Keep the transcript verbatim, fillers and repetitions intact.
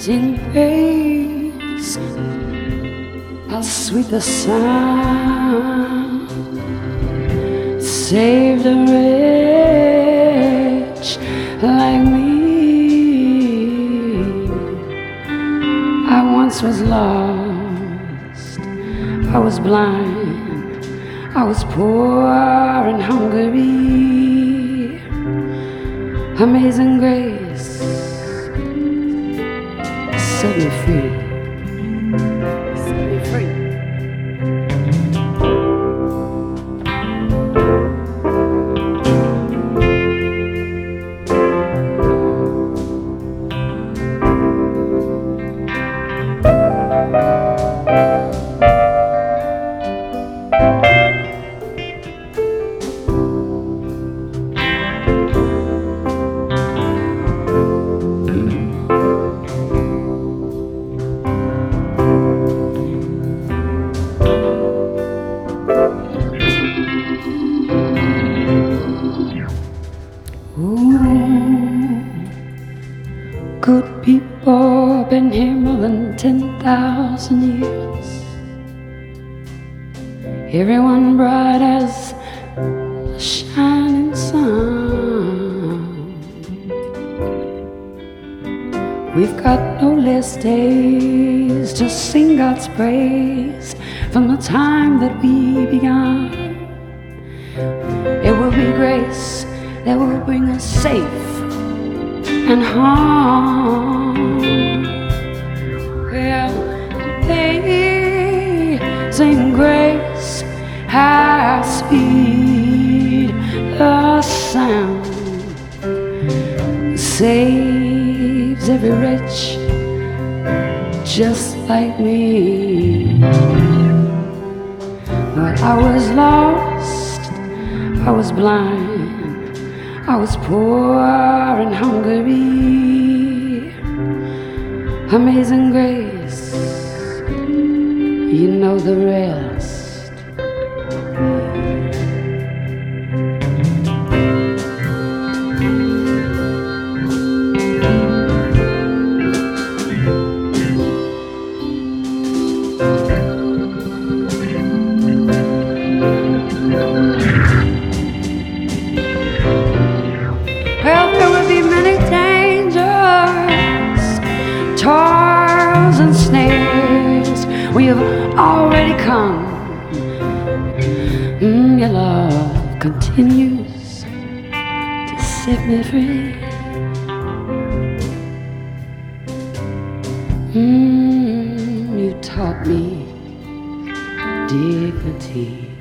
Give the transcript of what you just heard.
Amazing grace, how sweet the sound, saved a wretch like me. I once was lost, I was blind, I was poor and hungry. Amazing grace set me free, set me free. Good people been here more than ten thousand years. Everyone bright as a shining sun. We've got no less days to sing God's praise from the time that we began. It will be grace that will bring us safe and home. Well, amazing grace, how sweet the sound, saves every wretch just like me. Well, I was lost, I was blind, I was poor and hungry. Amazing grace, you know the rest. Well, there will be many dangers, toils and snares. We have already come. Mm, your love continues to set me free. Mm, you taught me dignity.